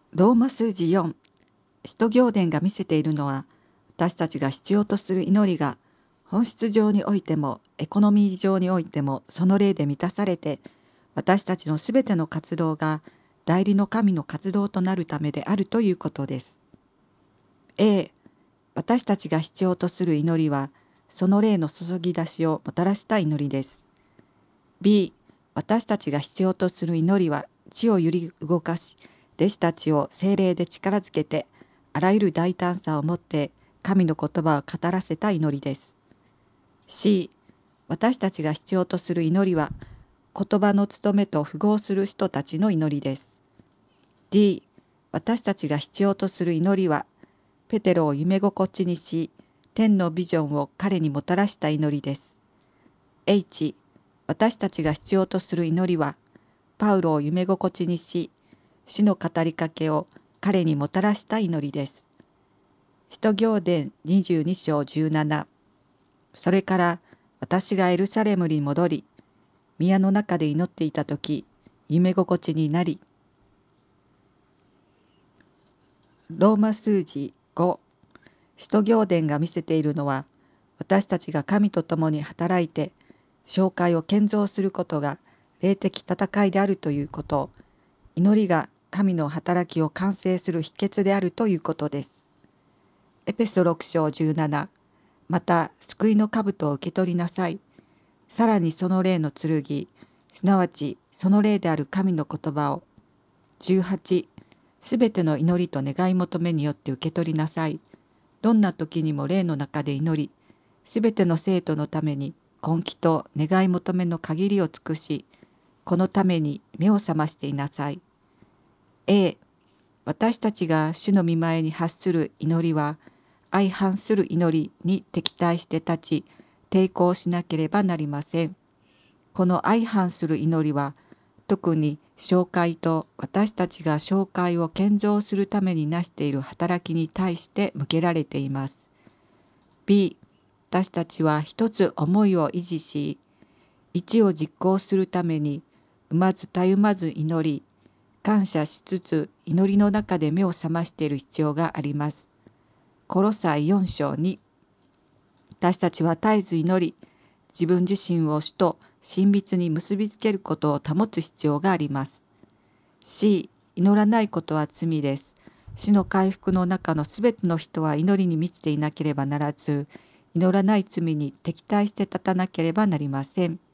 ローマ数字4、使徒行伝が見せているのは、私たちが必要とする祈りが、本質上においても、エコノミー上においても、その霊で満たされて、私たちのすべての活動が、代理の神の活動となるためであるということです。A、私たちが必要とする祈りは、その霊の注ぎ出しをもたらした祈りです。B、私たちが必要とする祈りは、地を揺り動かし、弟子たちを聖霊で力づけて、あらゆる大胆さをもって神の言葉を語らせた祈りです。C、私たちが必要とする祈りは、言葉の務めと符合する人たちの祈りです。D、私たちが必要とする祈りは、ペテロを夢心地にし、天のビジョンを彼にもたらした祈りです。H、私たちが必要とする祈りは、パウロを夢心地にし、主の語りかけを彼にもたらした祈りです。使徒行伝22章17。それから私がエルサレムに戻り、宮の中で祈っていたとき、夢心地になり。ローマ数字5。使徒行伝が見せているのは、私たちが神と共に働いて、教会を建造することが霊的戦いであるということ、祈りが神の働きを完成する秘訣であるということです。エペソ6章17。また救いの兜を受け取りなさい。さらにその霊の剣、すなわちその霊である神の言葉を。18。すべての祈りと願い求めによって受け取りなさい。どんな時にも霊の中で祈り、すべての生徒のために根気と願い求めの限りを尽くし、このために目を覚ましていなさい。A、私たちが主の御前に発する祈りは、相反する祈りに敵対して立ち、抵抗しなければなりません。この相反する祈りは、特に教会と私たちが教会を建造するためになしている働きに対して向けられています。B、私たちは一つ思いを維持し、一を実行するために、まずたゆまず祈り、感謝しつつ祈りの中で目を覚ましている必要があります。コロサイ4章2。私たちは絶えず祈り、自分自身を主と親密に結びつけることを保つ必要があります。C、祈らないことは罪です。主の回復の中のすべての人は祈りに満ちていなければならず、祈らない罪に敵対して立たなければなりません。